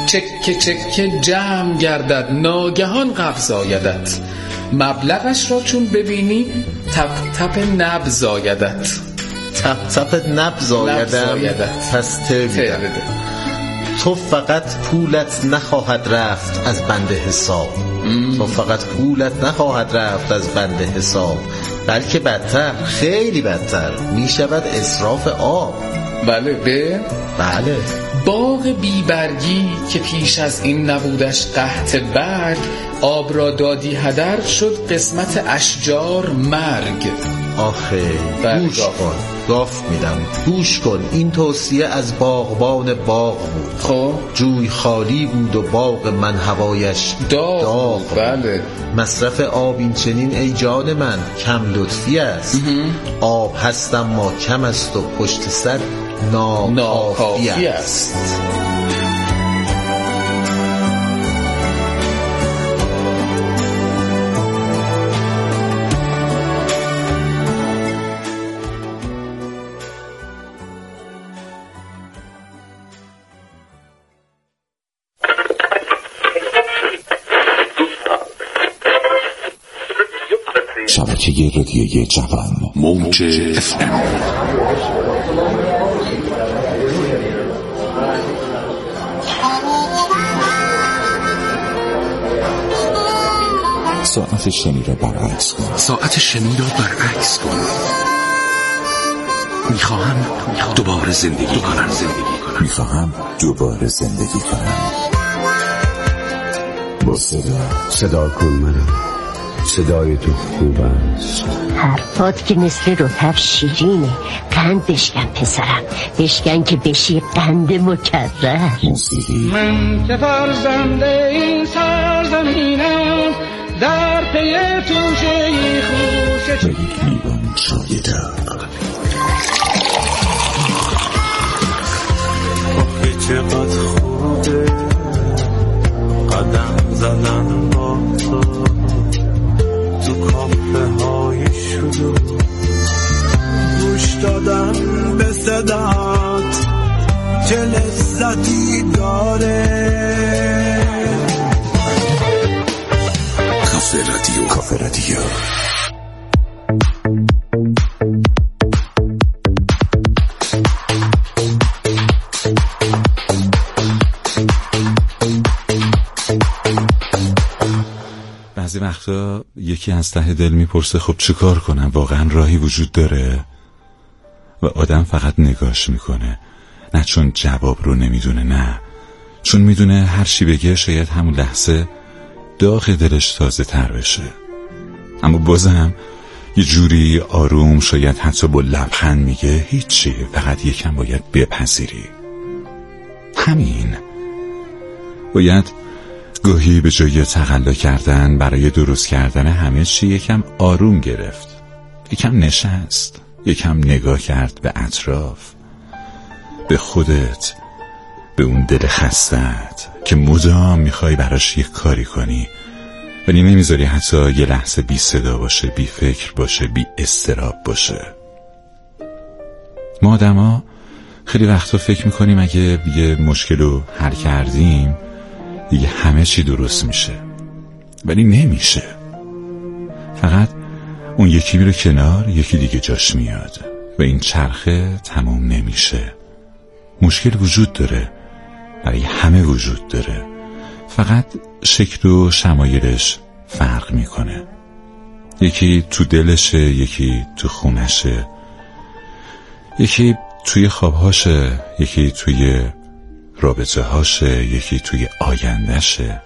چکه چکه جمع گردد ناگهان قبض آیدت، مبلغش را چون ببینی تپ تپ نبض آیدت. تپ تپ نبض آیدت. پس تبیده تو فقط پولت نخواهد رفت از بند حساب. تو فقط پولت نخواهد رفت از بند حساب، بلکه بدتر، خیلی بدتر می شود اسراف آب. بله باغ بیبرگی که پیش از این نبودش قحط برگ، آب را دادی هدر شد قسمت اشجار مرگ. آخه گوش کن، گفت میدم گوش کن، این توصیه از باغبان باغ بود. خب جوی خالی بود و باغ من هوایش داغ. بله مصرف آب این چنین ای جان من کم لطفی است. آب هستم ما کم است و پشت سر ناکافی است. شبکه رادیویی جوان موج FM. ساعت شنی را برعکس کن. میخواهم دوباره زندگی کنم. با صدا کن منم. صدای تو خوب است. حرفات که مثل رطب شیرینه. قند بشکن پسرم، بشکن که بشی قند مکرر. موسیقی. من که فرزنده این سرزمینم، در پی توشه خوشه و یک لیوان چای داغ. چقدر خوبه قدم زدن با تو کافه های شروع، گوش دادن به صدات چه لذتی داره. کافه رادیو. بعضی وقتا یکی از ته دل میپرسه خب چه کار کنم، واقعا راهی وجود داره؟ و آدم فقط نگاش میکنه، نه چون جواب رو نمیدونه، نه چون میدونه هر چی بگه شاید همون لحظه داغ دلش تازه تر بشه. اما بازم یه جوری آروم، شاید حتی با لبخند میگه هیچی، فقط یکم باید بپذیری. همین. باید گاهی به جای تقلا کردن برای درست کردن همه چی یکم آروم گرفت، یکم نشست، یکم نگاه کرد به اطراف، به خودت، به اون دل خستت که مدام میخوای براش یک کاری کنی ولی نمیذاری حتی یه لحظه بی صدا باشه، بی فکر باشه، بی اضطراب باشه. ما آدما خیلی وقتا فکر میکنیم اگه یه مشکل رو حل کردیم دیگه همه چی درست میشه، ولی نمیشه. فقط اون یکی میره کنار، یکی دیگه جاش میاد و این چرخه تموم نمیشه. مشکل وجود داره، برای همه وجود داره، فقط شکل و شمایلش فرق میکنه. یکی تو دلشه، یکی تو خونشه، یکی توی خوابهاشه، یکی توی رابطه هاشه، یکی توی آیندهشه.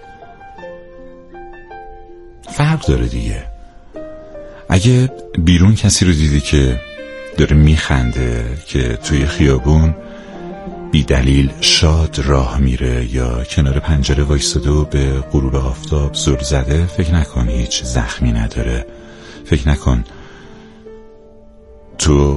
فرق داره دیگه. اگه بیرون کسی رو دیدی که داره میخنده، که توی خیابون بی دلیل شاد راه میره یا کنار پنجره وایستاده و به غروب آفتاب زل زده، فکر نکن هیچ زخمی نداره. فکر نکن تو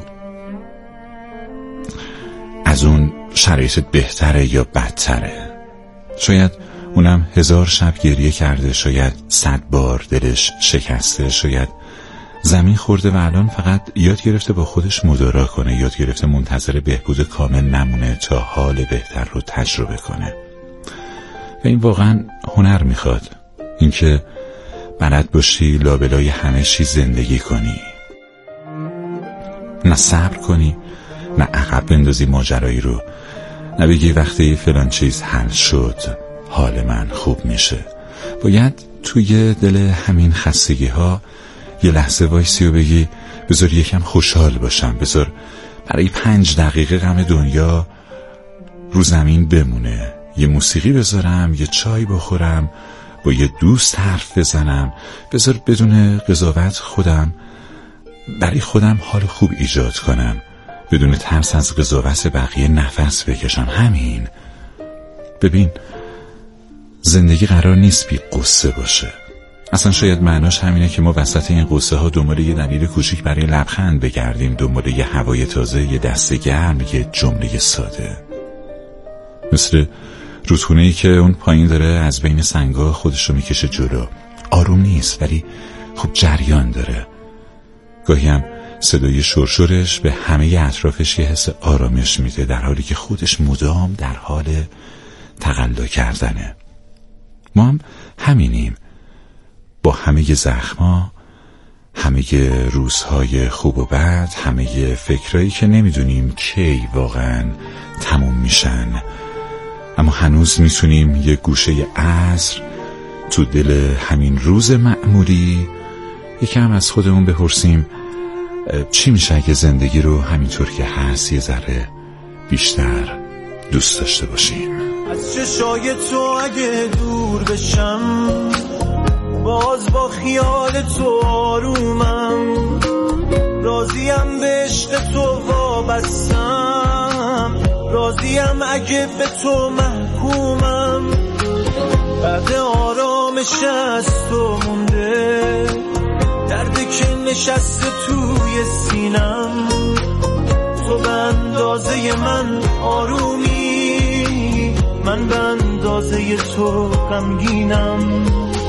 از اون شرایط بهتره یا بدتره. شاید اونم 1000 شب گریه کرده، شاید 100 بار دلش شکسته، شاید زمین خورده و الان فقط یاد گرفته با خودش مدارا کنه، یاد گرفته منتظر بهبود کامل نمونه تا حال بهتر رو تجربه کنه. و این واقعا هنر میخواد، اینکه بلد باشی لابلای همه چیز زندگی کنی، نه صبر کنی نه عقب بندازی ماجرایی رو، نه بگی وقتی فلان چیز حل شد حال من خوب میشه. باید توی دل همین خستگی ها یه لحظه وایسی و بگی بذار یکم خوشحال باشم، بذار برای 5 دقیقه غم دنیا رو زمین بمونه، یه موسیقی بذارم، یه چای بخورم، با یه دوست حرف بزنم، بذار بدون قضاوت خودم برای خودم حال خوب ایجاد کنم، بدون ترس از قضاوت بقیه نفس بکشم. همین. ببین زندگی قرار نیست بی قصه باشه. اصلا شاید معناش همینه که ما وسط این قصه ها دنبال یه دلیل کوچیک برای لبخند بگردیم، دنبال یه هوای تازه، یه دست گرم، یه جمله ساده. مثل رودخونه‌ای که اون پایین داره از بین سنگا خودشو میکشه جلو. آروم نیست ولی خب جریان داره. گاهی هم صدای شرشرش به همه اطرافش یه حس آرامش میده، در حالی که خودش مدام در حال تقلا کردنه. ما هم همینیم، با همه زخما، همه روزهای خوب و بد، همه فکرایی که نمیدونیم کی واقعا تموم میشن، اما هنوز میتونیم یه گوشه عصر تو دل همین روز معمولی یکم از خودمون بپرسیم چی میشه اگه زندگی رو همینطور که هست یه ذره بیشتر دوست داشته باشیم. از چشای تو اگه دور بشم، باز با خیال تو آرومم، راضیم به عشق تو وابستم، راضیم اگه به تو محکومم، بعد آرامش از تو مونده، دردی که نشسته توی سینم، تو به اندازه من آرومی، من به اندازه تو غمگینم.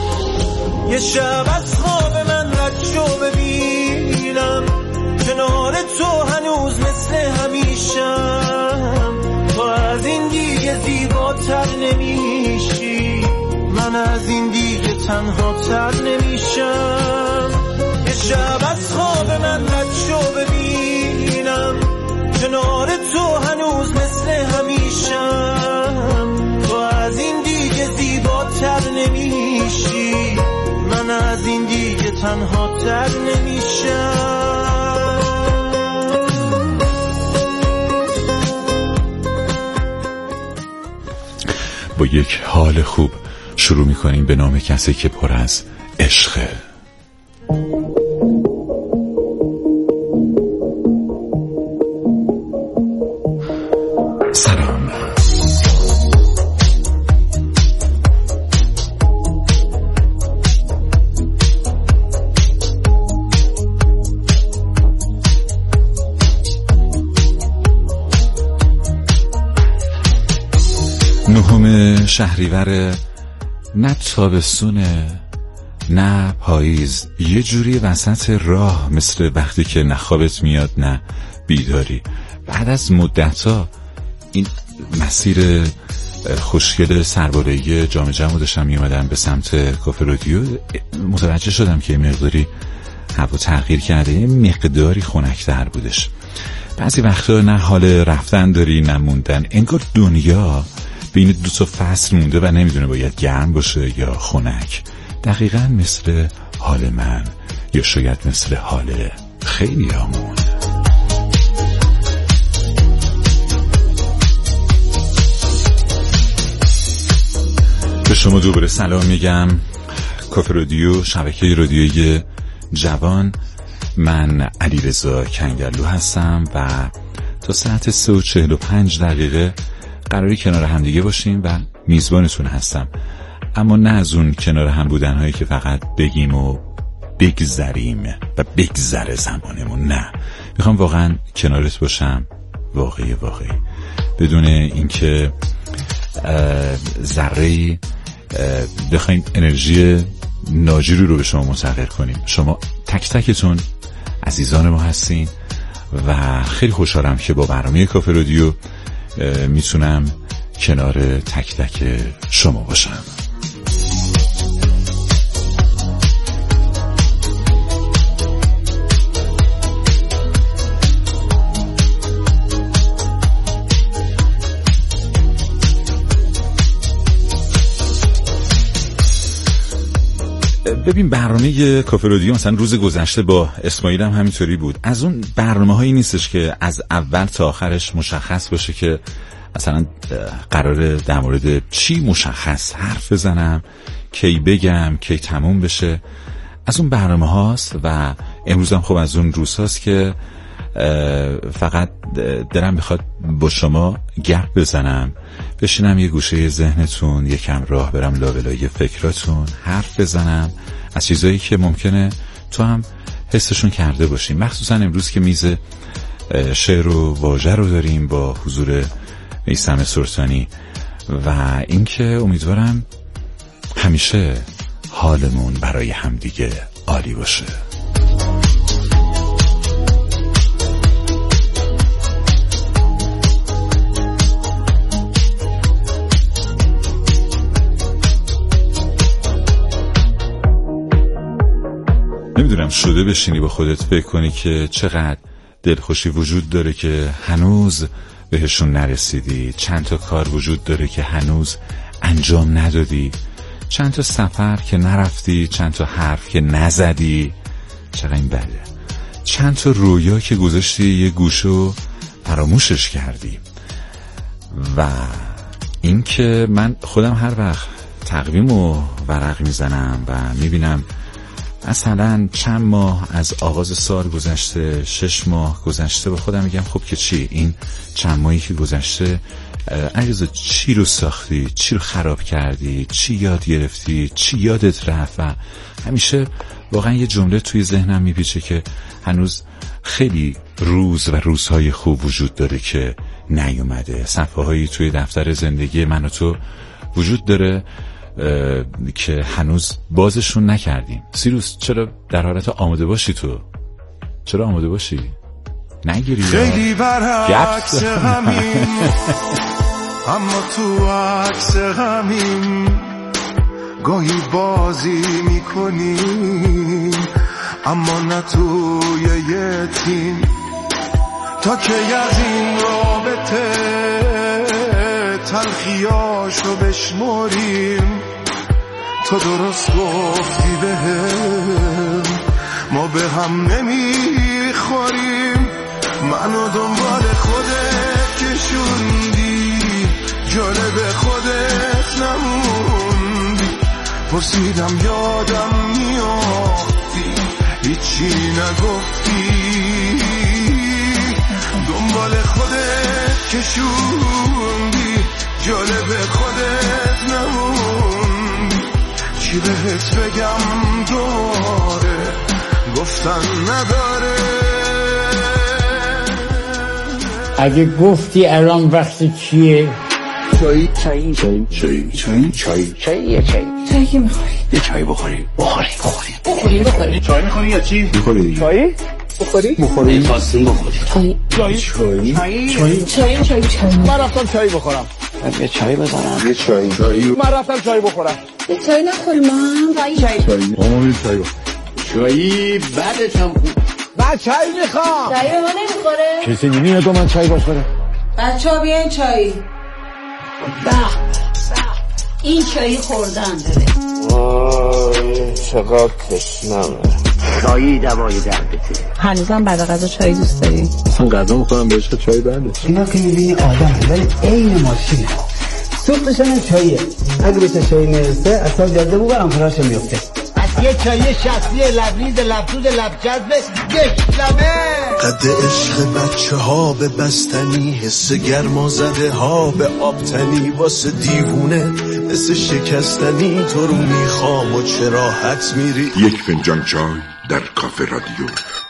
یه شب از خواب من رد شو ببینم، کنار تو هنوز مثل همیشم، تو از این دیگه زیباتر نمیشی، من از این دیگه تنها تر نمیشم. یه شب از خواب من رد شو ببینم، کنار تو هنوز مثل همیشم، تو از این دیگه زیباتر نمیشی، من از این دیگه تنها تر نمیشم. با یک حال خوب شروع میکنیم به نام کسی که پر از عشقه. سلام. نهم شهریور، نه تابستونه نه پاییز، یه جوری وسط راه، مثل وقتی که نه خوابت میاد نه بیداری. بعد از مدت‌ها این مسیر خوشگل سربالایی جام جمع داشتم میومدم به سمت کافه رادیو، متوجه شدم که مقداری هوا تغییر کرده، یه مقداری خنک‌تر بودش. بعضی وقتا نه حال رفتن داری نه موندن، انگار دنیا بین 2 فصل مونده و نمیدونه باید گرم باشه یا خنک. دقیقاً مثل حال من، یا شاید مثل حال خیلی همون. به شما دوباره سلام میگم. کافه رادیو، شبکه رادیویی جوان، من علیرضا کنگرلو هستم و تا ساعت 3:45 قراری کنار هم دیگه باشیم و میزبانتون هستم. اما نه از اون کنار هم بودن هایی که فقط بگیم و بگذریم و بگذره زمانمون، نه، میخوام واقعا کنارت باشم، واقعی بدون اینکه ذره‌ای بخوایم انرژی ناجوری رو به شما منتقل کنیم. شما تک تکتون عزیزان ما هستین و خیلی خوشحالم که با برنامه کافه رادیو میتونم کنار تک تک شما باشم. ببین برنامه کافه رادیو مثلا روز گذشته با اسماعیل هم همینطوری بود. از اون برنامه هایی نیستش که از اول تا آخرش مشخص باشه که مثلا قراره در مورد چی مشخص حرف بزنم، کی بگم، کی تموم بشه. از اون برنامه هاست و امروز هم خب از اون روز هاست که فقط دلم بخواد با شما گپ بزنم، بشینم یه گوشه ذهنتون، یکم راه برم لابلای فکراتون، حرف بزنم از چیزایی که ممکنه تو هم حسشون کرده باشیم. مخصوصا امروز که میز شعر و واژه رو داریم با حضور میثم سلطانی و اینکه امیدوارم همیشه حالمون برای همدیگه عالی باشه. نمیدونم شده بشینی با خودت فکر کنی که چقدر دلخوشی وجود داره که هنوز بهشون نرسیدی، چند تا کار وجود داره که هنوز انجام ندادی، چند تا سفر که نرفتی، چند تا حرف که نزدی، چقدر این بده، چند تا رویا که گذاشتی یه گوشو فراموشش کردی. و این که من خودم هر وقت تقویمو ورق میزنم و میبینم مثلا چند ماه از آغاز سال گذشته، 6 ماه گذشته، با خودم میگم خب که چی این چند ماهی که گذشته عزیزا چی رو ساختی، چی رو خراب کردی، چی یاد گرفتی، چی یادت رفت. و همیشه واقعا یه جمله توی ذهنم میپیچه که هنوز خیلی روز و روزهای خوب وجود داره که نیومده، صفحه هایی توی دفتر زندگی من و تو وجود داره که هنوز بازشون نکردیم. سیروس چرا در حالت آماده باشی؟ تو چرا آماده باشی؟ نگیری خیلی برعکس همین اما تو عکس همین گاهی بازی میکنیم اما نه توی یه تیم. تا که از این رابطه تلخیاشو بشماریم، تو درست گفتی بهم ما به هم نمیخوریم. منو دنبال خودت کشوندی، جالب خودت نموندی. پرسیدم یادم میافتی، هیچی نگفتی. دنبال خودت کشوندی، جالب خودت نموندی. چی بهت بگم دوباره، گفتن نداره. اگه گفتی الان وقت چیه؟ چایی چایی چایی چایی چایی چایی چایی یا چایی؟ چایی که میخوری؟ یه چایی بخوری. بخوری چای میخوری یا چی؟ بخوری چایی؟ بخوری خواستیم بخوری. چایی من رفتم چایی بخورم. یه چایی بزنم. یه چایی من رفتم چایی بخورم. یه چایی نخوریم ما؟ چایی آمون چایی چایی بعدش هم خوب. من چایی میخوام. چایی ما نمیخوره؟ کسی نمیاد تو من چایی بخوره. بچه ها بیاین چایی. این چایی خوردن داره. وای چقدر تشنمه. چایی دوای دردته. هنوزم بعد غذا چایی دوست داری؟ اصلا غذا میخورم بهش چای بعدش. اینا که میبینی آدم ولی عین ماشین سوختشن چاییه. اگه به چایی نرسه اصلا جاده بو برم فراش میفته. از یه چایی شخصی لبریز لبسود لبجذب گشتمه. قد عشق بچه ها به بستنی، حس گرما زده ها به آبتنی. واسه دیوونه مثل شکستنی، تو رو میخوام و چرا حت میری. یک فنجان چای در کافه رادیو.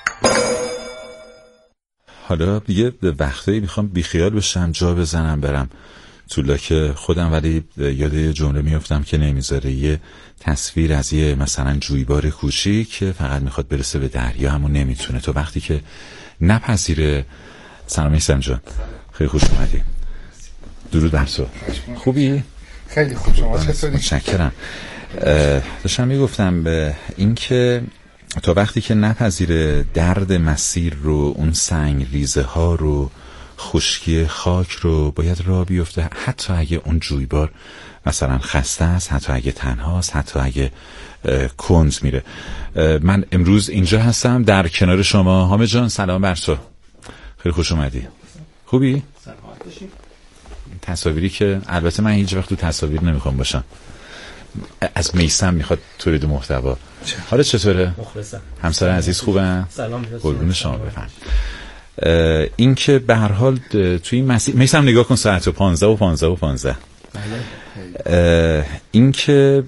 حالا دیگه وقتایی میخوام بیخیال بشم، جا بزنم برم تو لاک خودم، ولی یاد یه جمله میافتم که نمیذاره. یه تصویر از یه مثلا جویبار کوچیک که فقط میخواد برسه به دریا، همون نمیتونه. تو وقتی که نپذیره. سلام میثم جان، خیلی خوش اومدی. درود بر تو. خوبی؟ خیلی خوب. شما چطوری؟ متشکرم. داشتم میگفتم به این که تا وقتی که نپذیره درد مسیر رو، اون سنگ ریزه ها رو، خشکی خاک رو، باید راه بیفته، حتی اگه اون جویبار مثلا خسته است، حتی اگه تنهاست، حتی اگه کند میره. من امروز اینجا هستم در کنار شما. حامد جان سلام بر تو. خیلی خوش اومدی. خوبی؟ سلامت باشی. تصاویری که البته من هیچ وقت تو تصاویر نمیخوام باشم. از میثم میخواد تولید محتوا. حالا چطوره؟ مخلصم. همسر عزیز خوبن؟ سلام. قربون شما بفرمایید. این که به هر حال توی این مسیر میثم نگاه کن ساعت 15:15. بله. این که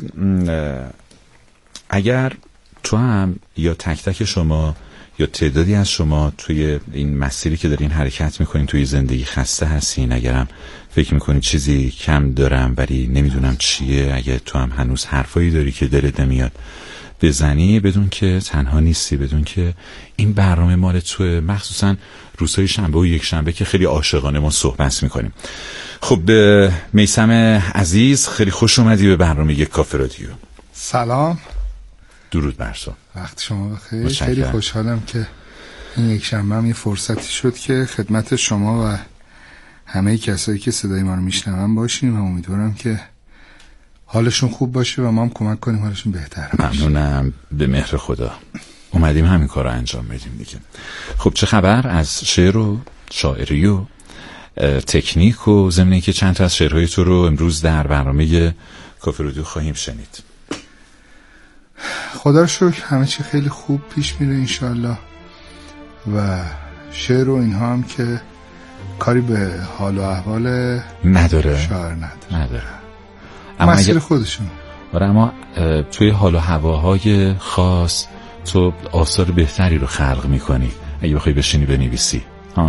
اگر تو هم یا تک تک شما یا تعدادی از شما توی این مسیری که دارین حرکت میکنین توی زندگی خسته هستین، اگرم فکر میکنی چیزی کم دارم ولی نمیدونم چیه، اگه تو هم هنوز حرفایی داری که دلت نمیاد بزنی، بدون که تنها نیستی، بدون که این برنامه مال توه، مخصوصا روزهای شنبه و یک شنبه که خیلی عاشقانه ما صحبت میکنیم. خب میثم عزیز خیلی خوش اومدی به برنامه یک کافه رادیو. سلام. درود بر تو. وقت شما بخیر. خیلی خوشحالم که این یک شنبه هم یه فرصتی شد که خدمت شما و همه کسایی که صدای ما رو میشنون باشیم و امیدوارم که حالشون خوب باشه و ما هم کمک کنیم حالشون بهتر باشه. ممنونم. به مهر خدا اومدیم همین کار رو انجام بدیم دیگه. خب چه خبر از شعر و شاعری و تکنیک و ضمن اینکه چند تا از شعرهای تو رو امروز در برنامه کافه رادیو خواهیم شنید؟ خدا رو شکر همه چی خیلی خوب پیش میره انشالله و شعر و اینها هم که کاری به حال و احوال نداره، شاعر نداره. اما مسیر خودشون. آره، اما توی حال و هواهای خاص تو آثار بهتری رو خلق میکنی اگه بخوای بشینی بنویسی.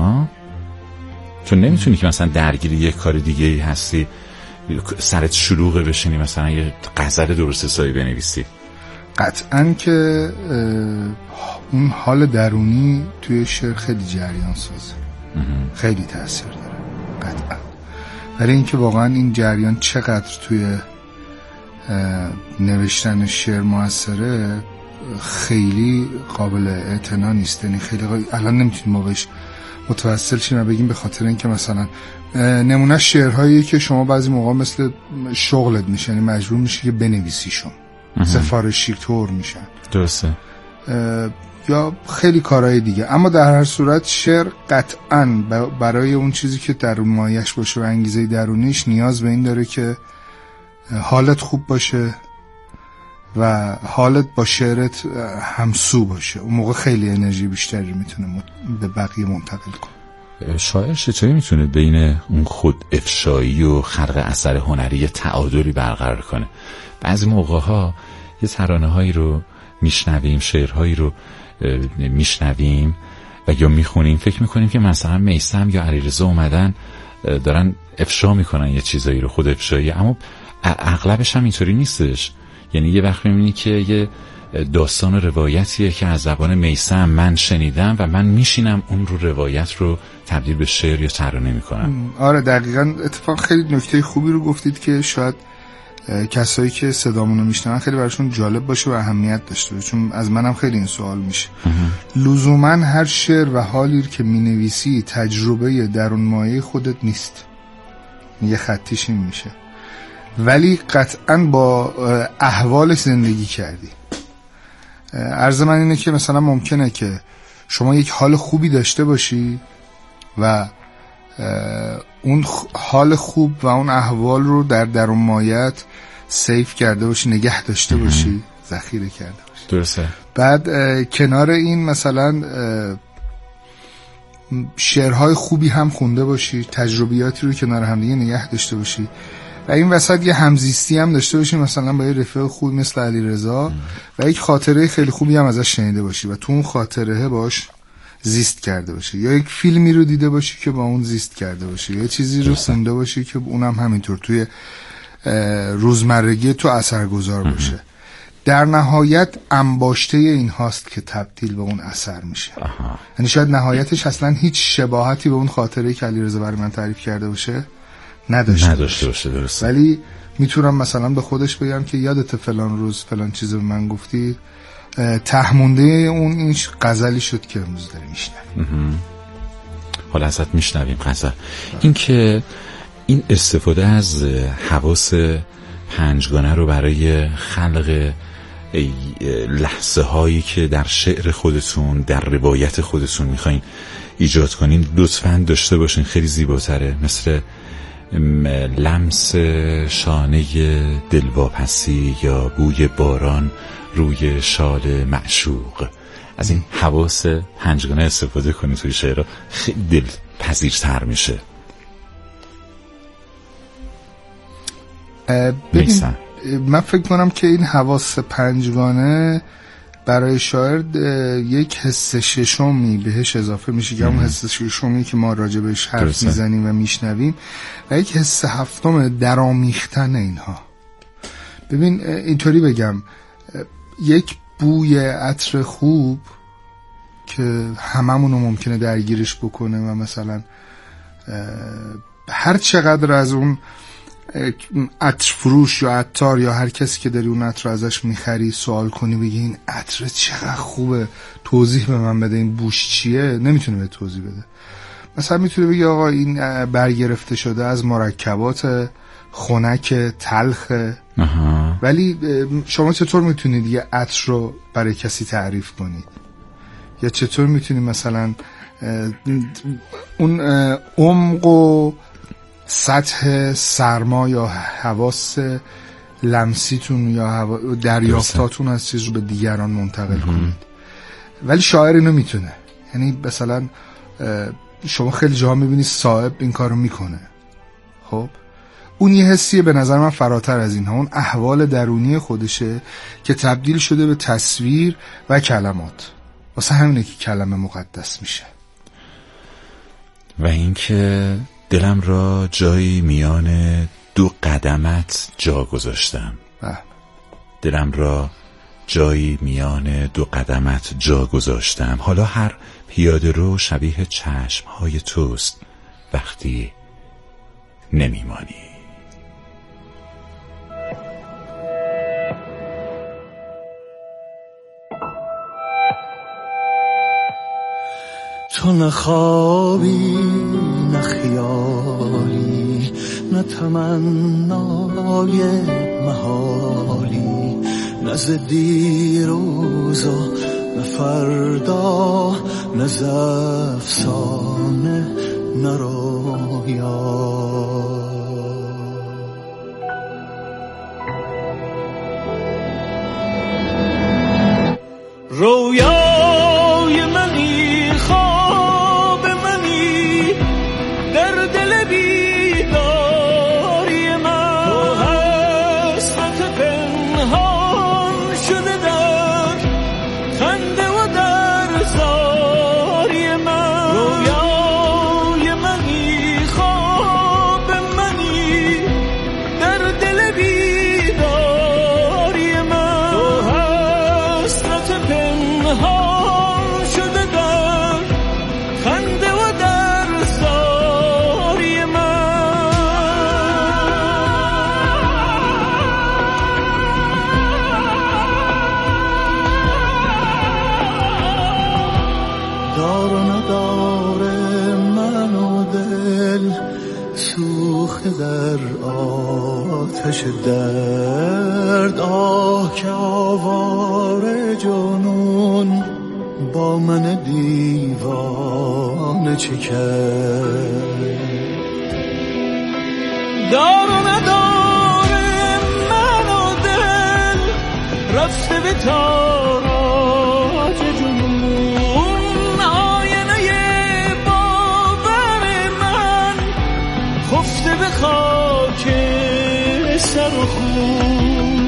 تو نمیتونی که مثلا درگیری یک کار دیگه ای هستی سرت شلوغه بشینی مثلا یه غزل درست حسابی بنویسی. قطعاً که اون حال درونی توی شعر خیلی جریان سازه، خیلی تأثیر داره قطعاً. ولی اینکه واقعاً این جریان چقدر توی نوشتن شعر موثره خیلی قابل اعتنا نیست. یعنی خیلی الان نمیتونیم ما بهش متوسل شیم و بگیم، به خاطر اینکه مثلا نمونه شعرهایی که شما بعضی موقع مثل شغلت میشن، یعنی مجبور میشی که بنویسیشون، سفارشی طور میشن، درسته، یا خیلی کارهای دیگه. اما در هر صورت شعر قطعاً برای اون چیزی که درون مایش باشه و انگیزه درونیش نیاز به این داره که حالت خوب باشه و حالت با شعرت همسو باشه. اون موقع خیلی انرژی بیشتری میتونه به بقیه منتقل کنه. شاعر چطوری میتونه بین اون خود افشایی و خلق اثر هنری تعادلی برقرار کنه؟ بعضی موقع‌ها یه ترانه‌هایی رو میشنویم، شعرهایی رو میشنویم و یا میخونیم، فکر میکنیم که مثلا میثم یا علیرضا اومدن دارن افشا میکنن یه چیزایی رو، خود افشایی، اما اغلبش هم اینطوری نیستش. یعنی یه وقت میبینی که یه داستان و روایتیه که از زبان میثم من شنیدم و من میشینم اون رو روایت رو تبدیل به شعر یا ترانه میکنم. آره دقیقاً. اتفاق خیلی نکته خوبی رو گفتید که شاید کسایی که صدامونو میشنون خیلی براشون جالب باشه و اهمیت داشته باشه، چون از منم خیلی این سوال میشه. لزوما هر شعر و حالی که مینویسی تجربه درون مایه خودت نیست، یه خطیش این میشه، ولی قطعاً با احوالش زندگی کردی. عرض من اینه که مثلا ممکنه که شما یک حال خوبی داشته باشی و اون حال خوب و اون احوال رو در درون مایت سیف کرده باشی، نگه داشته باشی، ذخیره کرده باشی. درسته. بعد کنار این مثلا شعرهای خوبی هم خونده باشی، تجربیاتی رو کنار هم دیگه نگه داشته باشی و این وسط یه همزیستی هم داشته باشی مثلا با یه رفیق خوبی مثل علیرضا و یک خاطره خیلی خوبی هم ازش شنیده باشی و تو اون خاطره باش زیست کرده باشی، یا یک فیلمی رو دیده باشی که با اون زیست کرده باشی، یا چیزی رو خونده باشی که اونم همینطور توی روزمرگی تو اثرگذار باشه. در نهایت انباشته این هاست که تبدیل به اون اثر میشه. یعنی شاید نهایتش اصلا هیچ شباهتی به اون خاطره که علیرضا برای من تعریف کرده باشه نداشته باشه. درسته. ولی میتونم مثلا به خودش بگم که یادت فلان روز فلان چیز به من گفتی، تهمونده اون این غزلی شد که امروز داری میشنوی. حالا ازت میشنویم غزل. این که این استفاده از حواس پنجگانه رو برای خلق لحظه هایی که در شعر خودتون، در روایت خودتون میخواین ایجاد کنین، لطفاً داشته باشین. خیلی زیباتره، مثل لمس شانه دلواپسی یا بوی باران روی شال معشوق. از این حواس پنجگانه استفاده کنید توی شعرها، خیلی دلپذیرتر میشه. ببین من فکر کنم که این حواس پنجگانه برای شاعر یک حس ششمی بهش اضافه میشه که همون حس ششمی که ما راجع بهش حرف میزنیم و میشنویم، و یک حس هفتم درامیختن اینها. ببین اینطوری بگم، یک بوی عطر خوب که هممونو ممکنه درگیرش بکنه و مثلا هر چقدر از اون عطر فروش یا عطار یا هر کسی که داری اون عطر ازش میخری سوال کنی بگی این عطر چقدر خوبه، توضیح به من بده این بوش چیه، نمیتونه به توضیح بده. مثلا میتونه بگی آقا این برگرفته شده از مرکبات خنک تلخ، ولی شما چطور میتونید یه عطر رو برای کسی تعریف کنید؟ یا چطور میتونید مثلا اون عمق و سطح سرما یا حواس لمسیتون یا دریافتاتون از چیز رو به دیگران منتقل کنید؟ ولی شاعر اینو میتونه. یعنی مثلا شما خیلی جاها میبینید صاحب این کارو میکنه، خب اون یه حسیه به نظر من فراتر از اینها، اون احوال درونی خودشه که تبدیل شده به تصویر و کلمات. واسه همینه که کلمه مقدس میشه. و اینکه دلم را جایی میان دو قدمت جا گذاشتم. دلم را جایی میان دو قدمت جا گذاشتم. حالا هر پیاده رو شبیه چشمهای توست وقتی نمیمانی. تو نه خوابی نه خیالی نه تمنای محالی، نه ز دیروزا نه فردا، نه ز افسانه نه رویا. رویای منی، خواب منی، در دل بیداری من، تو حسرت پنهان شده در خنده و در زاری من. رویای منی، خواب منی، در دل بیداری من، تو حسرت پنهان شده در خنده و در زاری من. دار و نداره من و دل سوخته در آتش درد. آه که آواره جنون با من دیوانه چه کرد. دار و نداره من و دل رفته به تاراج جنون. آینه باور من خفته به خاک سر و خون.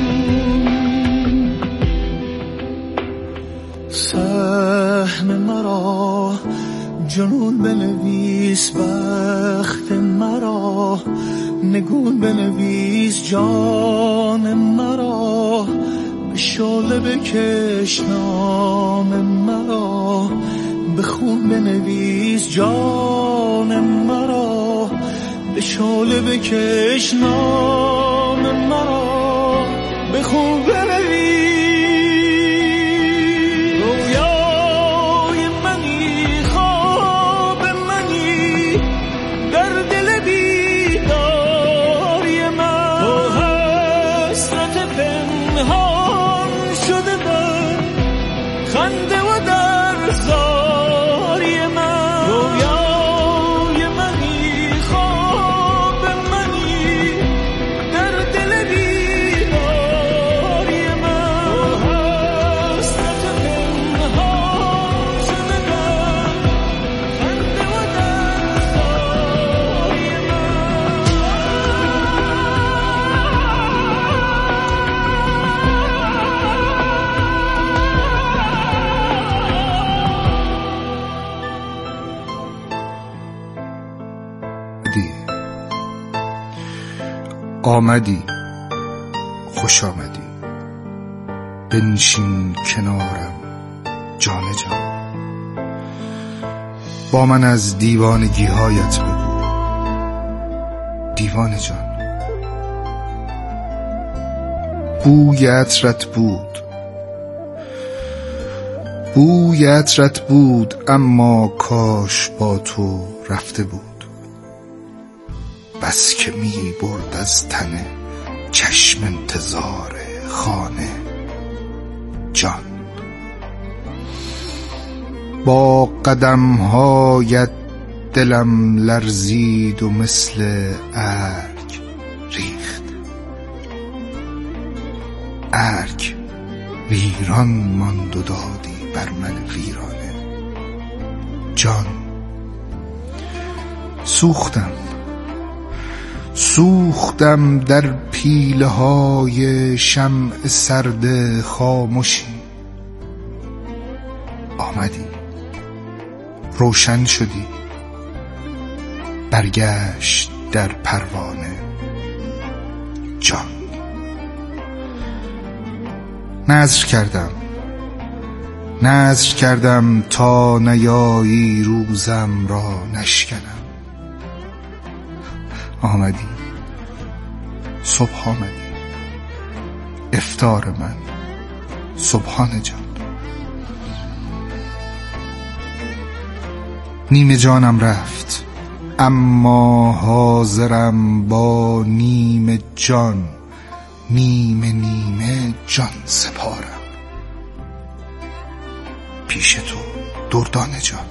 سهم مرا جنون بنویس، بخت مرا نگون بنویس، جان مرا به شعله بکش، نام مرا به خون بنویس، جان مرا به شاله بکش نام مرا بخون بنویس رویای منی خواب منی در دل بیداری من با حسرت پنهان شده در خنده و در زاری من رویای منی خواب منی در دل بیداری من با حسرت پنهان شده در خنده و در زاری آمدی خوش آمدی بنشین کنارم جان جان با من از دیوانگی هایت بگو دیوانه جان بوی عطرت بود اما کاش با تو رفته بود بس که می برد از تن چشم انتظار خانه جان با قدم‌هایت دلم لرزید و مثل ارگ ریخت ارگ ویران ماند و دادی بر من ویرانه جان سوختم در پیله های شمع سرد خاموشی آمدی روشن شدی برگشت در پروانه جان نذر کردم تا نیایی روزم را نشکنم آمدی صبح آمدی افطار من صبحانه جان نیمه جانم رفت اما حاضرم با نیمه جان نیمه جان سپارم پیش تو دردانه جان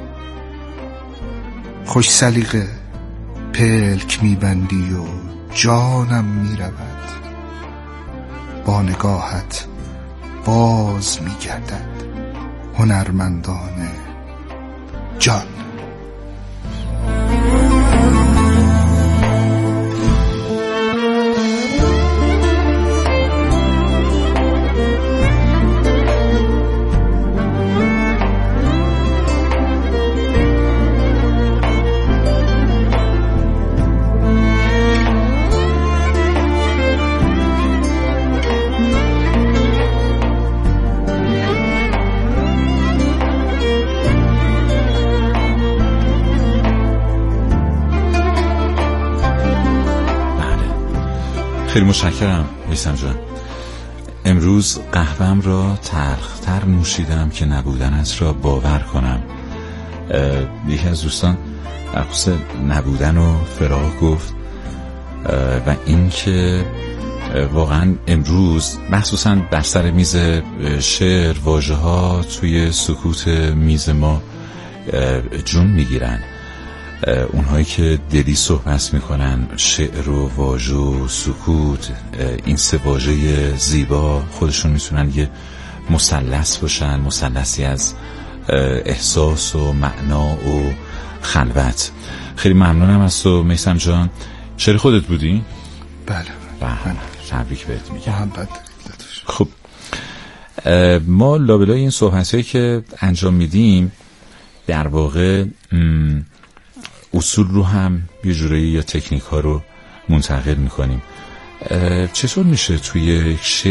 خوش سلیقه پلک میبندی و جانم میرود با نگاهت باز میگردد هنرمندانه جان خیلی متشکرم میثم جان. امروز قهوه‌ام را تلختر نوشیدم که نبودنت را باور کنم. یکی از دوستان در خصوص نبودن و فراق گفت و این که واقعا امروز مخصوصا در سر میز شعر واژه ها توی سکوت میز ما جون میگیرن. اونهایی که دلی صحبت میکنن، شعر و واژه و سکوت، این سه واژه زیبا خودشون میتونن یه مثلث باشن، مثلثی از احساس و معنا و خلوت. خیلی ممنونم از تو میثم جان. شعر خودت بودی؟ بله. تبریک بهت میگم. خب ما لابلای این صحبتایی که انجام میدیم در واقع اصول رو هم یه جورایی یا تکنیک ها رو منتقل میکنیم. چطور میشه توی